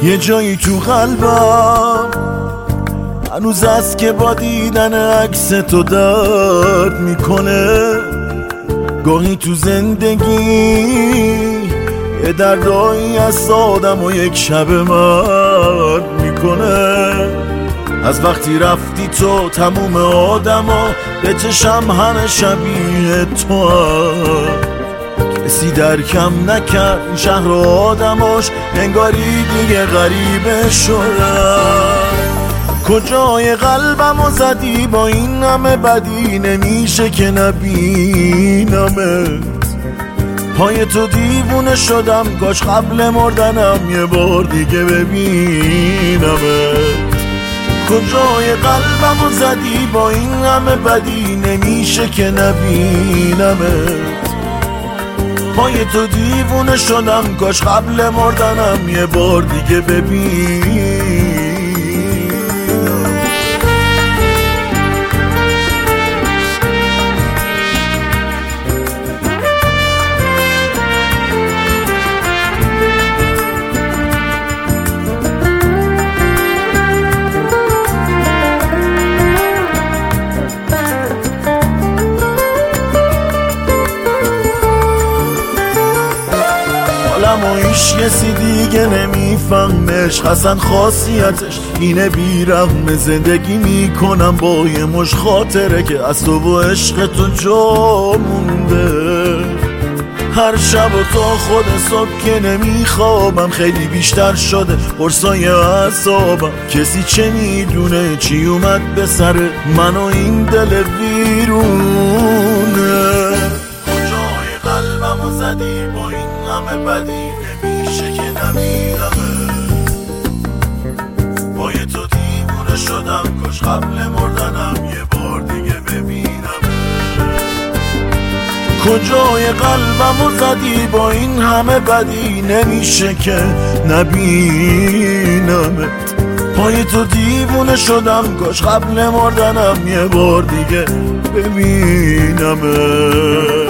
یه جایی تو قلبم هنوز است که با دیدن عکس تو درد میکنه. گاهی تو زندگی یه دردایی از آدم و یک شب مرد میکنه. از وقتی رفتی تو تموم آدما به چشم همه شبیه تو هم. کسی درکم نکرد این شهر و آدماش، انگاری دیگه غریبه شدن. کجای قلبمو زدی با این همه بدی، نمیشه که نبینمت. پای تو دیوونه شدم، کاش قبل مردنم یه بار دیگه ببینمت. کجای قلبمو زدی با این همه بدی، نمیشه که نبینمت. پای تو دیوونه شدم، کاش قبل مردنم یه بار دیگه ببینم. و ایش کسی دیگه نمیفهمش، حسن خاصیتش اینه بیرحم. زندگی میکنم با یه مش خاطره که از تو و عشق تو جا مونده. هر شب و تا خود صبح که نمیخوابم، خیلی بیشتر شده قرصای اعصابم. کسی چه میدونه چی اومد به سر من و این دل ویرونه. کجای قلبمو زدی با این همه بدی، نمیشه که نمیرمه. با یه تو دیوونه شدم، کاش قبل مردنم یه بار دیگه ببینم. کجای قلبمو زدی با این همه بدی، نمیشه که نبینمت. پای تو دیوونه شدم، کاش قبل مردنم یه بار دیگه ببینمت.